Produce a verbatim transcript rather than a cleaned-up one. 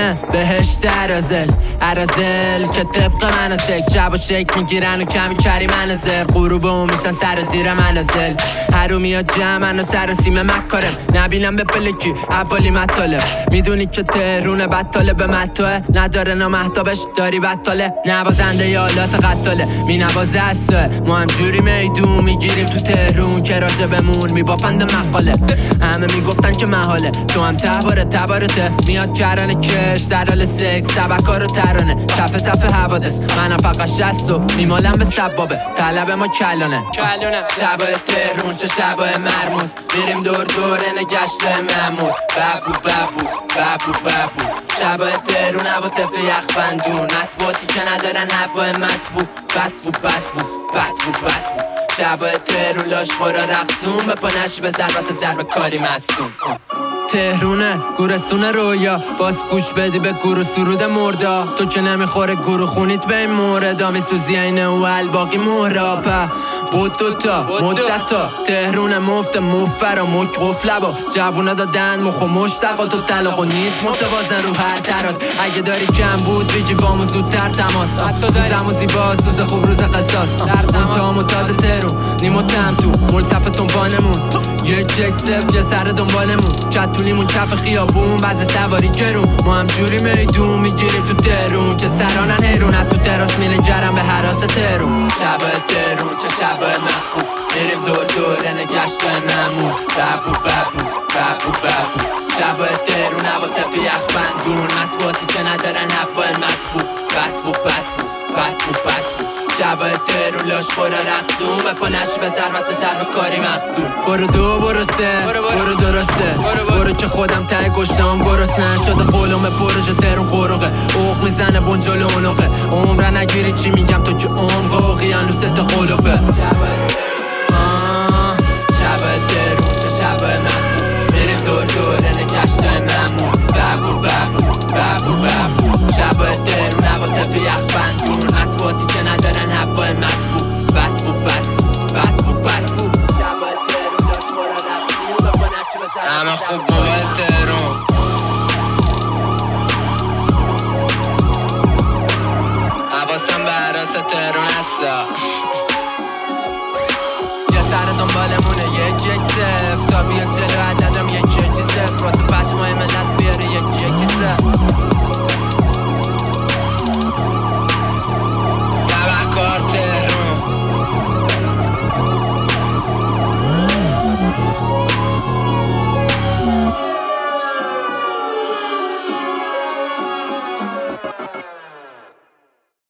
تهرونه بهشت عرازل عرازل که طبق مناسک جب و شک میگیرن و کمی کری منازل غروبه و میشن سر و زیر منازل حرومیا جمعن و سر و سیم مکارم نبینم به پلکی حوالی مطالب میدونی که تهرونه بطاله به مطاله نداره نامحتابش داری بطاله نوازنده یالات قطاله می نوازه اصله ما هم جوری میدون میگیریم تو تهرون که راجع بمون میبافند مقاله همه میگفتن که محاله تو هم تباره تبارته میاد کرانه کش در حال سکس سبکا رو ترانه کف صف حوادث منم فقط شست و میمالم به سبابه طلب ما کلانه شبای تهرون چه شبای مرموز میریم دور دور نگشت ممور ببو ببو ببو ببو شبای تهرون هوا تف یخ بندون مطبوعاتی که ندارن هوای مطبوع بدبو بدبو بدبو بدبو شبای تهرون لاش خورا رقصون به پانشی به ضربت ضرب کاری مصوم تهرونه گورستونه رویا باز گوش بدی به گورو سرود مردا تو که نمیخوره گورو خونیت به این موردا میسوزی اینه و الباقی مهرابه بود دوتا مدتا تهرونه مفت مفر و مک قفله با جوونا دادن مخ و مشتقا تو طلاق و نیست متوازن رو هر تراز اگه داری کم بود بگی بامو زودتر تماس سوزم و زیبا سوز خوب روز قصاص اون تا متاد تهرون نیمو تم تو ملتف تنبانمون یک یک سف یه سر دنبالمون کتونیمون کف خیابون بعض سواری گرون ما هم جوری میدون میگیریم تو تهرون که سرانن حیرونت تو تراس میلن جرم به حراس تهرون شبای تهرون چه شبای مخوف میریم دور دوره نگشت ممور ببو ببو ببو ببو شبای تهرون هوا تف یخ بندون مطبوعاتی که ندارن هوای مطبوع بدبو بدبو بدبو بدبو شبای تهرون لاش خورا رقصون به پانشی به ضربت ضرب کاری مخدون برو دو برو سه برو درسته برو که خودم ته گشتم گرسنه شده قولم پروژه تهرون قروقه اوق میزنه بنجل اونوقه عمره نگیری چی میگم تو که عمق اقیانوست قلوبه شبای تهرون چه شبای مخوف میریم دور دوره نگشت ممور ببو ببو ببو ببو شبای تهرون هوا تف یخ بندون مطبوعاتی که ندارن هوای مطبوع بدبو بدبو بدبو بدبو شبای تهرون لاش خورا رقصون به پانشی به ضربت همه خوب موقع تهرون حواسم به حراس تهرون هستا یه سر دنبالمونه یک یک صف تا بیاد جلو عددم یک یک صف راست پشمای ملت بیاره یک یک صف